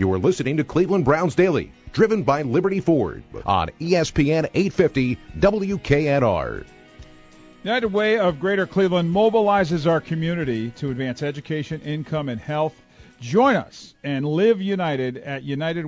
You are listening to Cleveland Browns Daily, driven by Liberty Ford on ESPN 850 WKNR. United Way of Greater Cleveland mobilizes our community to advance education, income, and health. Join us and live united at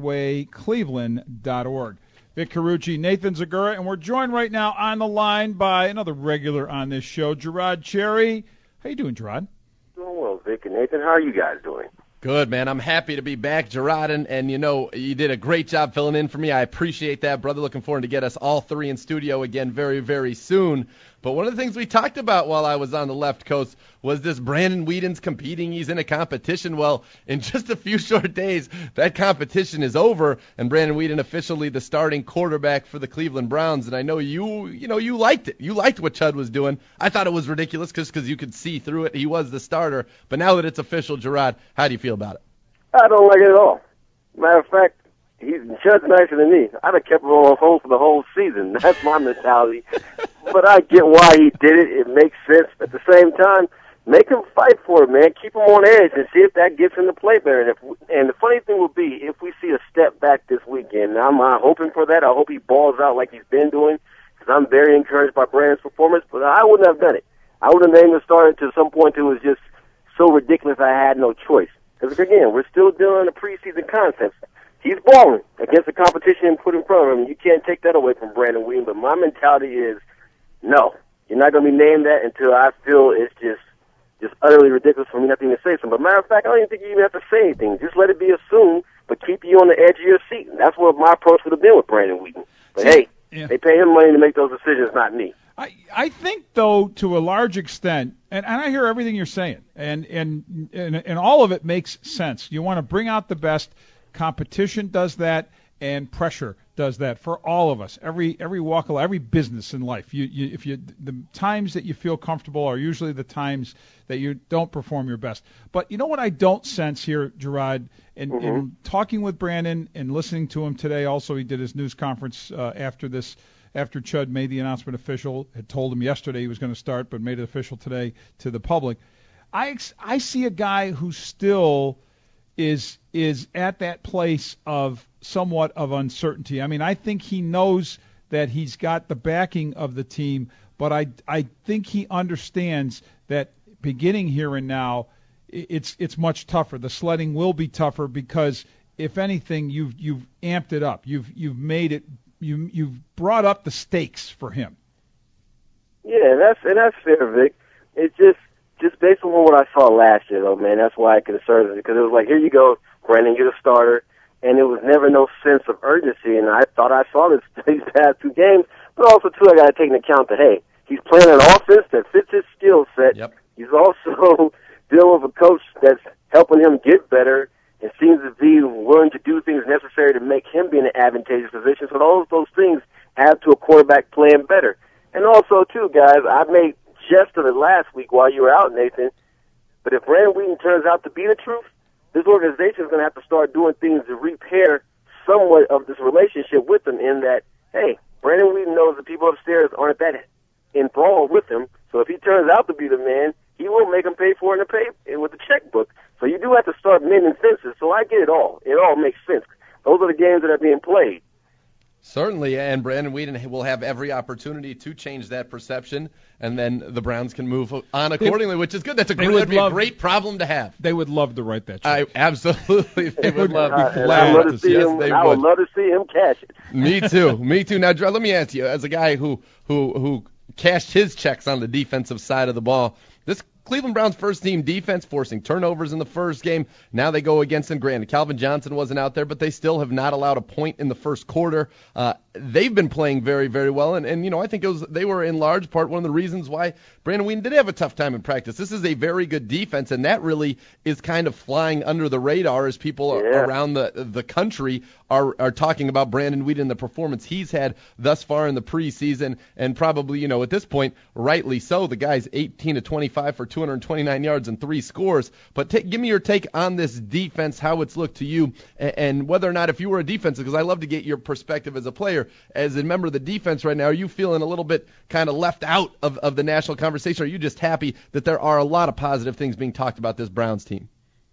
unitedwaycleveland.org. Vic Carucci, Nathan Zagura, and we're joined right now on the line by another regular on this show, Gerard Cherry. How you doing, Gerard? Doing well, Vic and Nathan. How are you guys doing? Good, man. I'm happy to be back, Gerard, and you know, you did a great job filling in for me. I appreciate that, brother. Looking forward to get us all three in studio again very, very soon. But one of the things we talked about while I was on the left coast was this Brandon Weeden's competing. He's in a competition. Well, in just a few short days, that competition is over, and Brandon Weeden officially the starting quarterback for the Cleveland Browns. And I know you liked it. You liked what Chud was doing. I thought it was ridiculous because you could see through it. He was the starter. But now that it's official, Gerard, how do you feel about it? I don't like it at all. Matter of fact, Chud's nicer than me. I'd have kept him on hold for the whole season. That's my mentality. But I get why he did it. It makes sense. At the same time, make him fight for it, man. Keep him on edge and see if that gets him to play better. And the funny thing will be, if we see a step back this weekend, I'm hoping for that. I hope he balls out like he's been doing, because I'm very encouraged by Brandon's performance. But I wouldn't have done it. I would have named the starter to some point. It was just so ridiculous I had no choice. Because, again, we're still dealing in the preseason concepts. He's balling against the competition put in front of him. You can't take that away from Brandon Weeden. But my mentality is, no, you're not going to be named that until I feel it's just utterly ridiculous for me not to even say something. But matter of fact, I don't even think you even have to say anything. Just let it be assumed, but keep you on the edge of your seat. And that's what my approach would have been with Brandon Weeden. But hey, They pay him money to make those decisions, not me. I think, though, to a large extent, and I hear everything you're saying, and all of it makes sense. You want to bring out the best. Competition does that, and pressure does that for all of us. Every walk of life, every business in life. The times that you feel comfortable are usually the times that you don't perform your best. But you know what I don't sense here, Gerard, in talking with Brandon and listening to him today. Also, he did his news conference after Chud made the announcement official. Had told him yesterday he was going to start, but made it official today to the public. I see a guy who still is at that place of somewhat of uncertainty. I mean, I think he knows that he's got the backing of the team, but I think he understands that beginning here and now, it's much tougher. The sledding will be tougher because, if anything, you've amped it up. You've made it. You've brought up the stakes for him. Yeah, that's fair, Vic. It's just based on what I saw last year, though, man. That's why it concerns me, because it was like, here you go, Brandon, you're the starter. And it was never no sense of urgency, and I thought I saw this these past two games. But also, too, I got to take into account that, hey, he's playing an offense that fits his skill set. Yep. He's also dealing with a coach that's helping him get better and seems to be willing to do things necessary to make him be in an advantageous position. So all of those things add to a quarterback playing better. And also, too, guys, I made jest of it last week while you were out, Nathan. But if Brandon Weeden turns out to be the truth, this organization is going to have to start doing things to repair somewhat of this relationship with him, in that, hey, Brandon Weeden knows the people upstairs aren't that enthralled with him. So if he turns out to be the man, he will make them pay for it with the checkbook. So you do have to start mending fences. So I get it all. It all makes sense. Those are the games that are being played. Certainly, and Brandon Weeden will have every opportunity to change that perception, and then the Browns can move on accordingly, which is good. That'd be a great problem to have. They would love to write that check. Absolutely, they would love to. I would love to see him cash it. Me too. Now, Drew, let me ask you, as a guy who cashed his checks on the defensive side of the ball, this Cleveland Browns first-team defense forcing turnovers in the first game. Now they go against them. Granted, Calvin Johnson wasn't out there, but they still have not allowed a point in the first quarter. They've been playing very, very well, and you know, I think they were in large part one of the reasons why Brandon Weeden did have a tough time in practice. This is a very good defense, and that really is kind of flying under the radar as people around the country are talking about Brandon Weeden and the performance he's had thus far in the preseason, and probably, you know, at this point, rightly so. The guy's 18 to 25 for 229 yards and 3 scores. But give me your take on this defense, how it's looked to you, and whether or not, if you were a defensive, because I love to get your perspective as a player, as a member of the defense right now, are you feeling a little bit kind of left out of the national conversation? Or are you just happy that there are a lot of positive things being talked about this Browns team?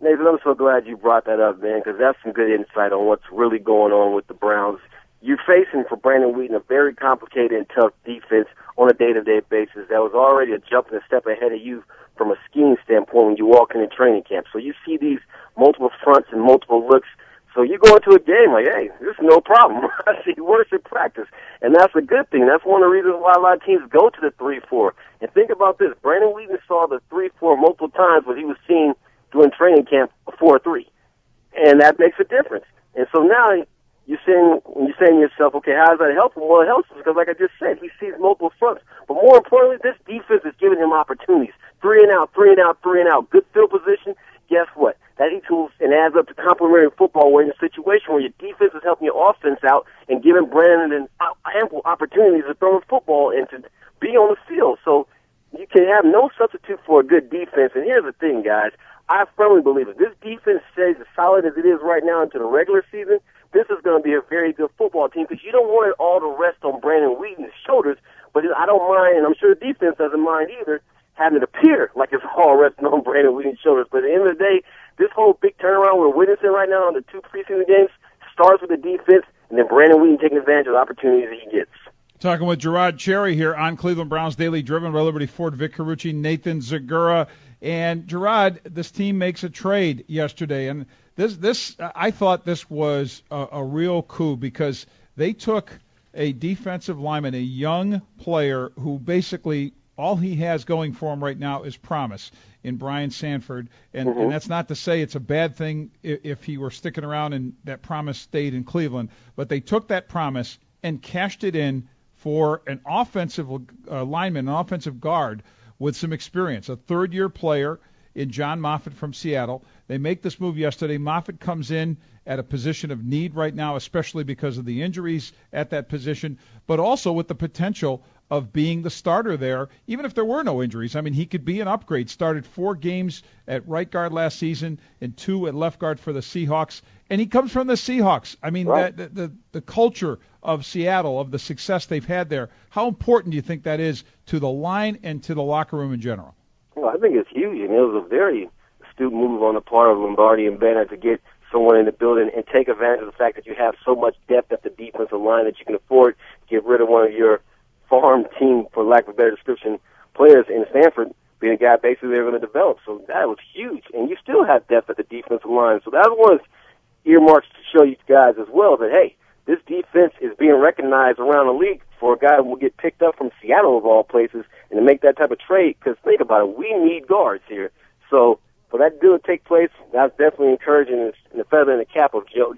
Nathan, I'm so glad you brought that up, man, because that's some good insight on what's really going on with the Browns. You're facing, for Brandon Wheaton, a very complicated and tough defense on a day-to-day basis that was already a jump and a step ahead of you from a scheme standpoint when you walk into training camp. So you see these multiple fronts and multiple looks. So you go into a game like, hey, this is no problem. I see worship practice. And that's a good thing. That's one of the reasons why a lot of teams go to the 3-4. And think about this. Brandon Wheaton saw the 3-4 multiple times when he was seen during training camp a 4-3. And that makes a difference. And so now you're saying to yourself, okay, how does that help him? Well, it helps him because, like I just said, he sees multiple fronts. But more importantly, this defense is giving him opportunities. 3 and out, 3 and out, 3 and out. Good field position. Guess what? That equals and adds up to complementary football where in a situation where your defense is helping your offense out and giving Brandon ample opportunities to throw the football and to be on the field. So you can have no substitute for a good defense. And here's the thing, guys. I firmly believe if this defense stays as solid as it is right now into the regular season, this is going to be a very good football team because you don't want it all to rest on Brandon Wheaton's shoulders. But I don't mind, and I'm sure the defense doesn't mind either, having it appear like it's all resting on Brandon Wheaton's shoulders. But at the end of the day, this whole big turnaround we're witnessing right now on the 2 preseason games starts with the defense and then Brandon Wheaton taking advantage of the opportunities that he gets. Talking with Gerard Cherry here on Cleveland Browns Daily, driven by Liberty Ford, Vic Carucci, Nathan Zagura. And Gerard, this team makes a trade yesterday, and this I thought this was a real coup because they took a defensive lineman, a young player who basically all he has going for him right now is promise in Brian Sanford, and that's not to say it's a bad thing if he were sticking around and that promise stayed in Cleveland, but they took that promise and cashed it in for an offensive lineman, an offensive guard with some experience, a third-year player in John Moffitt from Seattle. They make this move yesterday. Moffitt comes in at a position of need right now, especially because of the injuries at that position, but also with the potential of being the starter there, even if there were no injuries. I mean, he could be an upgrade. Started 4 games at right guard last season and 2 at left guard for the Seahawks. And he comes from the Seahawks. I mean, right. the culture of Seattle, of the success they've had there, how important do you think that is to the line and to the locker room in general? Well, I think it's huge, and it was a very astute move on the part of Lombardi and Banner to get someone in the building and take advantage of the fact that you have so much depth at the defensive line that you can afford to get rid of one of your farm team, for lack of a better description, players in Stanford, being a guy basically they're going to develop. So that was huge. And you still have depth at the defensive line. So that was earmarks to show you guys as well that, hey, this defense is being recognized around the league for a guy who will get picked up from Seattle of all places and to make that type of trade. Because think about it, we need guards here. So for that deal to take place, that's definitely encouraging and the feather in the cap of Joe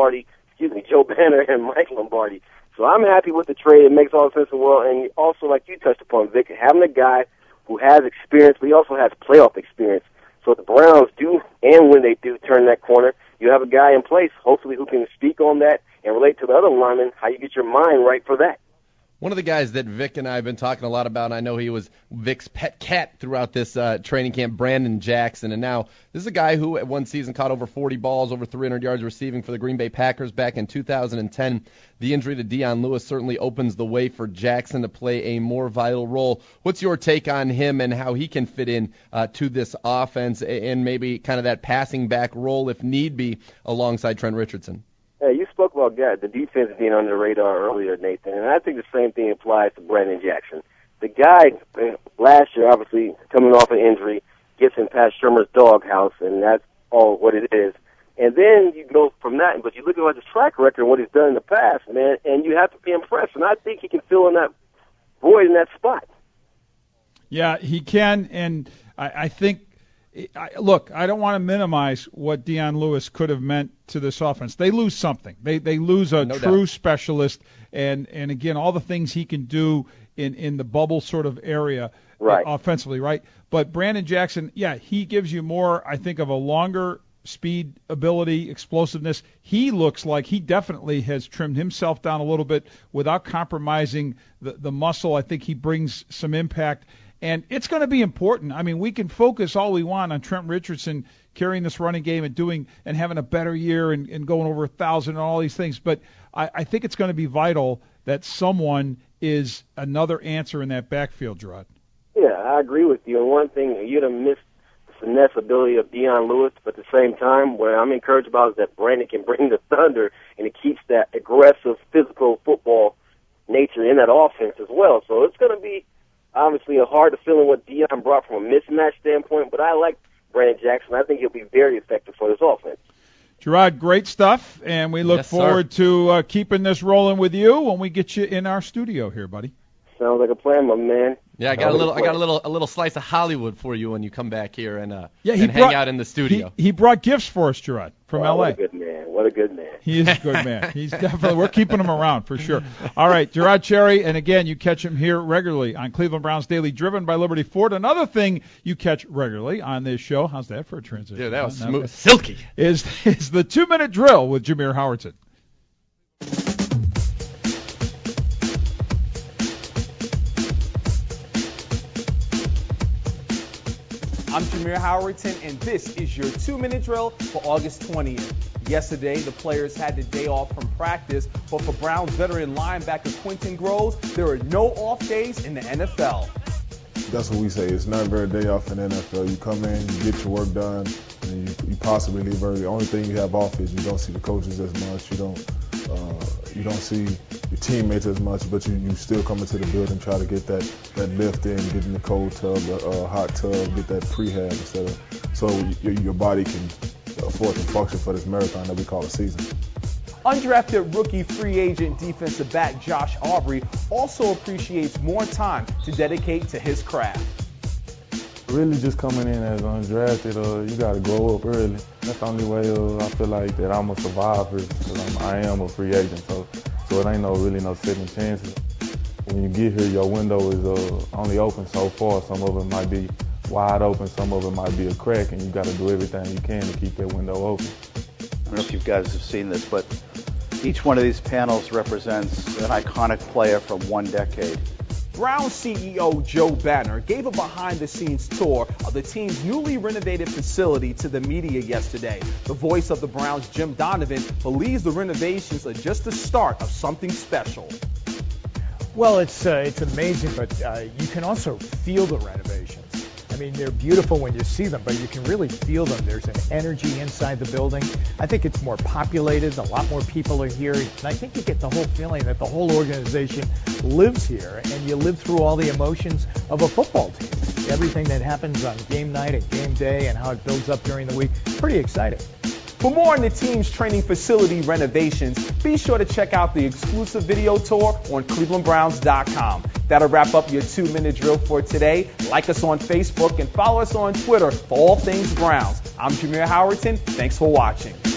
Banner and Mike Lombardi. So I'm happy with the trade. It makes all the sense in the world. And also, like you touched upon, Vic, having a guy who has experience, but he also has playoff experience. So if the Browns do, and when they do turn that corner, you have a guy in place, hopefully, who can speak on that and relate to the other linemen, how you get your mind right for that. One of the guys that Vic and I have been talking a lot about, and I know he was Vic's pet cat throughout this training camp, Brandon Jackson. And now this is a guy who at one season caught over 40 balls, over 300 yards receiving for the Green Bay Packers back in 2010. The injury to Dion Lewis certainly opens the way for Jackson to play a more vital role. What's your take on him and how he can fit in to this offense and maybe kind of that passing back role if need be alongside Trent Richardson? Hey, you spoke about the defense being under the radar earlier, Nathan, and I think the same thing applies to Brandon Jackson. The guy last year, obviously, coming off an injury, gets him past Shermer's doghouse, and that's all what it is. And then you go from that, but you look at his track record and what he's done in the past, man, and you have to be impressed. And I think he can fill in that void in that spot. Yeah, he can, and I think. Look, I don't want to minimize what Dion Lewis could have meant to this offense. They lose something. They lose a true specialist, and again, all the things he can do in the bubble sort of area offensively, right? But Brandon Jackson, yeah, he gives you more, I think, of a longer speed, ability, explosiveness. He looks like he definitely has trimmed himself down a little bit without compromising the muscle. I think he brings some impact. And it's going to be important. I mean, we can focus all we want on Trent Richardson carrying this running game and having a better year and going over 1,000 and all these things. But I think it's going to be vital that someone is another answer in that backfield, Gerard. Yeah, I agree with you. And one thing, you'd have missed the finesse ability of Dion Lewis, but at the same time, what I'm encouraged about is that Brandon can bring the thunder, and it keeps that aggressive, physical football nature in that offense as well. So it's going to be obviously a hard to fill in what Dion brought from a mismatch standpoint, but I like Brandon Jackson. I think he'll be very effective for this offense. Gerard, great stuff, and we look forward to keeping this rolling with you when we get you in our studio here, buddy. Sounds like a plan, my man. Yeah, I got a little slice of Hollywood for you when you come back here and hang out in the studio. He brought gifts for us, Gerard, from L.A. What a good man. What a good man. He is a good man. He's definitely, we're keeping him around for sure. All right, Gerard Cherry, and again, you catch him here regularly on Cleveland Browns Daily, driven by Liberty Ford. Another thing you catch regularly on this show, how's that for a transition? Dude, that was smooth, silky. Is the 2-minute drill with Jameer Howerton. I'm Jameer Howerton, and this is your 2-minute drill for August 20th. Yesterday, the players had the day off from practice, but for Browns veteran linebacker Quentin Groves, there are no off days in the NFL. That's what we say. It's never a day off in the NFL. You come in, you get your work done, and you possibly leave early. The only thing you have off is you don't see the coaches as much. You don't see your teammates as much, but you still come into the building, try to get that lift in, get in the cold tub, hot tub, get that prehab so your body can afford to function for this marathon that we call a season. Undrafted rookie free agent defensive back Josh Aubrey also appreciates more time to dedicate to his craft. Really just coming in as undrafted, you got to grow up early. That's the only way I feel like that I'm a survivor, because I am a free agent, so it ain't no second chances. When you get here, your window is only open so far. Some of it might be wide open, some of it might be a crack, and you got to do everything you can to keep that window open. I don't know if you guys have seen this, but each one of these panels represents an iconic player from one decade. Browns CEO Joe Banner gave a behind-the-scenes tour of the team's newly renovated facility to the media yesterday. The voice of the Browns, Jim Donovan, believes the renovations are just the start of something special. Well, it's amazing, but you can also feel the renovations. I mean, they're beautiful when you see them, but you can really feel them. There's an energy inside the building. I think it's more populated. A lot more people are here. And I think you get the whole feeling that the whole organization lives here, and you live through all the emotions of a football team. Everything that happens on game night and game day and how it builds up during the week. Pretty exciting. For more on the team's training facility renovations, be sure to check out the exclusive video tour on clevelandbrowns.com. That'll wrap up your 2-minute drill for today. Like us on Facebook and follow us on Twitter for all things Browns. I'm Jameer Howerton. Thanks for watching.